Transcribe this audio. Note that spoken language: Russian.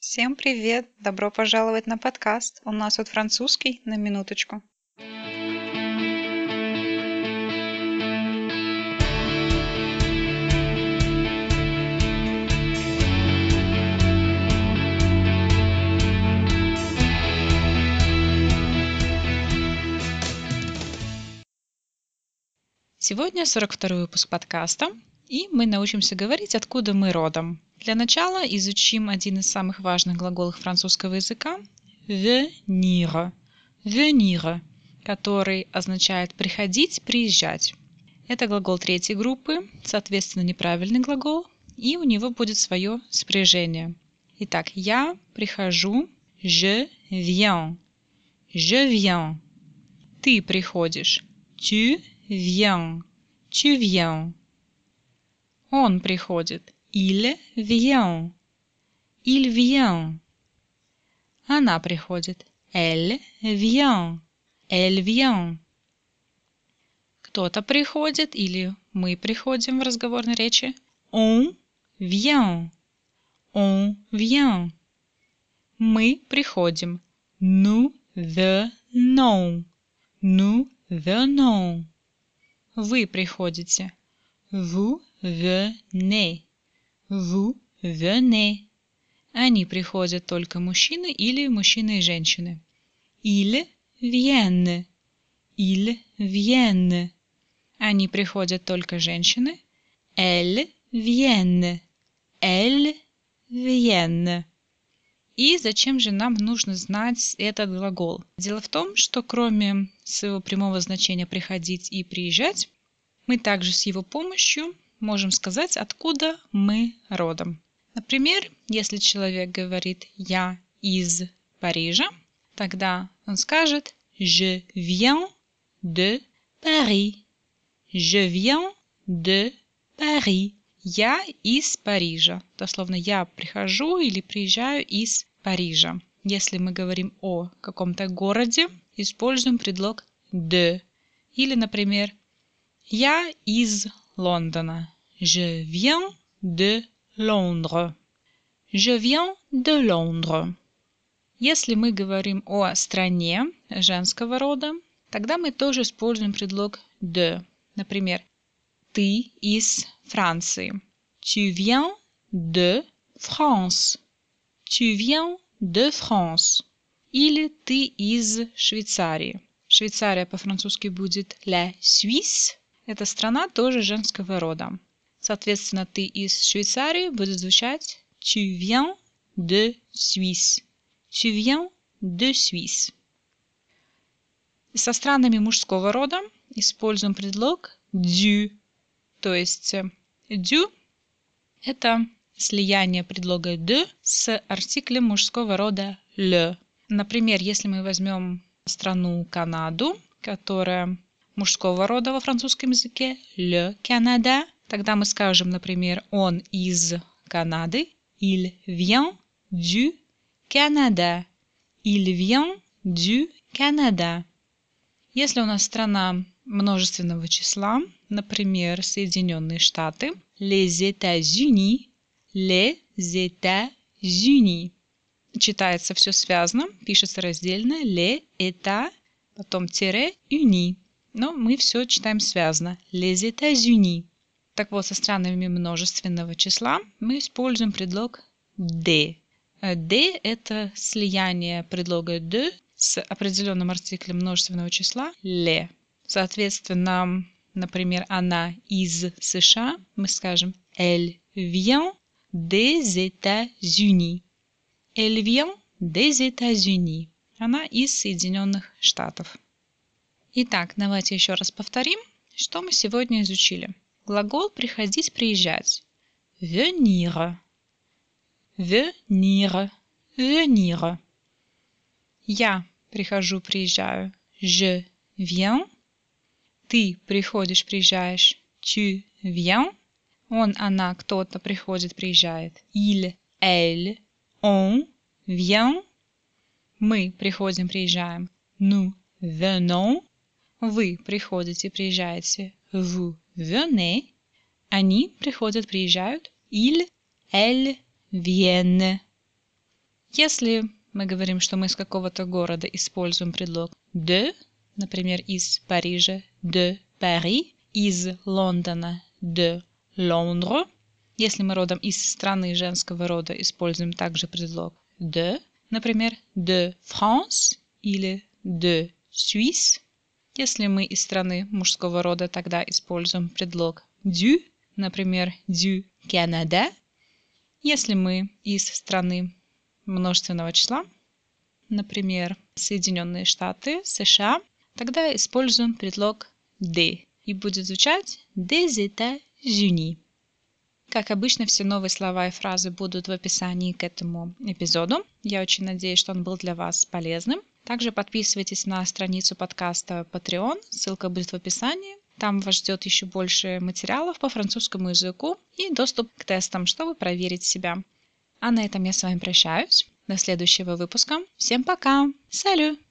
Всем привет! Добро пожаловать на подкаст. У нас тут французский на минуточку. Сегодня 42-й выпуск подкаста, и мы научимся говорить, откуда мы родом. Для начала изучим один из самых важных глаголов французского языка – venir. Venir, который означает приходить, приезжать. Это глагол третьей группы, соответственно, неправильный глагол, и у него будет свое спряжение. Итак, я прихожу, je viens. Je viens. Ты приходишь, tu viens. Tu viens. Он приходит, il vient. Il vient. Она приходит, elle vient. Elle vient. Кто-то приходит или мы приходим в разговорной речи, on vient. On vient. Мы приходим, nous venons. Nous venons. Вы приходите, vous venez. Vous venez. Они приходят только мужчины или мужчины и женщины. Ils viennent. Ils viennent. Они приходят только женщины. Elles viennent. Elles viennent. И зачем же нам нужно знать этот глагол? Дело в том, что кроме своего прямого значения «приходить» и «приезжать», мы также с его помощью можем сказать, откуда мы родом. Например, если человек говорит «я из Парижа», тогда он скажет «Je viens de Paris». «Je viens de Paris». Я из Парижа. Дословно «я прихожу» или «приезжаю из Парижа». Если мы говорим о каком-то городе, используем предлог de. Или, например, «я из Лондона». Je viens de Londres. Je viens de Londres. Если мы говорим о стране женского рода, тогда мы тоже используем предлог de. Например, ты из Франции. Tu viens de France. Tu viens de France. Или ты из Швейцарии. Швейцария по-французски будет la Suisse. Эта страна тоже женского рода. Соответственно, ты из Швейцарии будет звучать tu viens de Suisse. Tu viens de Suisse. Со странами мужского рода используем предлог du. То есть du – это слияние предлога de с артиклем мужского рода le. Например, если мы возьмем страну Канаду, которая мужского рода во французском языке le Canada, тогда мы скажем, например, он из Канады, il vient du Canada. Il vient du Canada. Если у нас страна множественного числа, например, Соединенные Штаты, les États-Unis, les États-Unis. Читается все связно, пишется раздельно, les États, потом тире, unis. Но мы все читаем связно, les États-Unis. Так вот, со странами множественного числа мы используем предлог de. De – это слияние предлога de с определенным артиклем множественного числа les. Соответственно, например, она из США, мы скажем elle vient des États-Unis. Elle vient des États-Unis. Она из Соединенных Штатов. Итак, давайте еще раз повторим, что мы сегодня изучили. Глагол приходить, приезжать. Venir. Venir. Venir. Я прихожу, приезжаю. Je viens. Ты приходишь, приезжаешь. Tu viens. Он, она, кто-то приходит, приезжает. Il, elle, on vient. Мы приходим, приезжаем. Nous venons. Вы приходите, приезжаете. Vous venez. Они приходят, приезжают. Ils, elles viennent. Если мы говорим, что мы из какого-то города, используем предлог de, например, из Парижа de Paris, из Лондона de Londres. Если мы родом из страны женского рода, используем также предлог de, например, de France или de Suisse. Если мы из страны мужского рода, тогда используем предлог du, например, du Canada. Если мы из страны множественного числа, например, Соединенные Штаты, США, тогда используем предлог de и будет звучать des États-Unis. Как обычно, все новые слова и фразы будут в описании к этому эпизоду. Я очень надеюсь, что он был для вас полезным. Также подписывайтесь на страницу подкаста Patreon, ссылка будет в описании. Там вас ждет еще больше материалов по французскому языку и доступ к тестам, чтобы проверить себя. А на этом я с вами прощаюсь. До следующего выпуска. Всем пока! Салют!